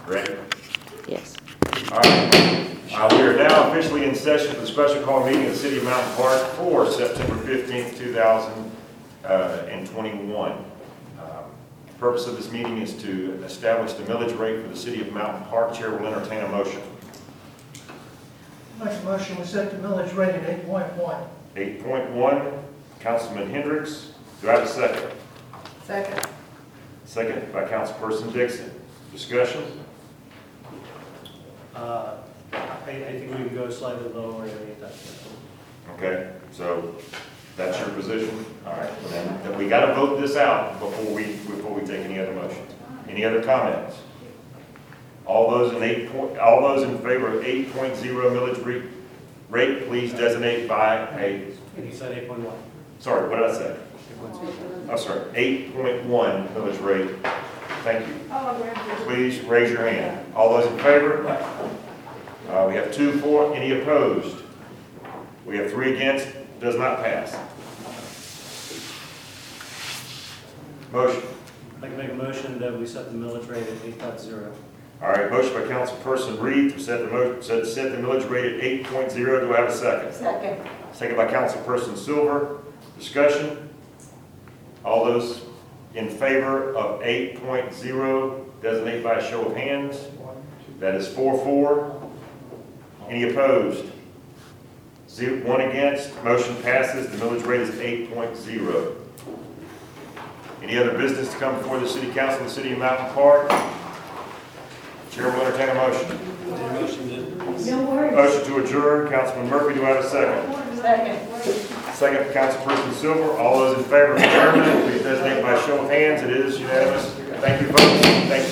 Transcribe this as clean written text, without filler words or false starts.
Ready? Yes. All right. We are now officially in session for the special call meeting of the City of Mountain Park for September 15th, 2021. The purpose of this meeting is to establish the millage rate for the City of Mountain Park. Chair will entertain a motion. Make a motion, we set the millage rate at 8.1. 8.1, Councilman Hendricks. Do I have a second? Second. Second by Councilperson Dixon. Discussion? I think we can go slightly lower than 8. Okay, so that's your position? All right, then we got to vote this out before we take any other motions. Any other comments? All those in favor of 8.0 millage rate, please designate by a, You said 8.1. sorry, what did I say? I'm sorry, 8.1 millage rate. Thank you. Please raise your hand. All those in favor? We have 2 for, any opposed? We have 3 against, does not pass. Motion. I'd like to make a motion that we set the millage rate at 8.0. All right, motion by Councilperson Reed to set the millage rate at 8.0. Do I have a second? Second. Second by Councilperson Silver. Discussion? All those in favor of 8.0 designate by a show of hands. That is 4. Any opposed? 1 against. Motion passes. The millage rate is 8.0. Any other business to come before the City Council of the City of Mountain Park? Chair will entertain a motion. No worries. Motion to adjourn. Councilman Murphy, do I have a second? Second. Second, Councilperson Silver. All those in favor of adjournment, please designate by show of hands. It is unanimous. Thank you, folks. Thank you.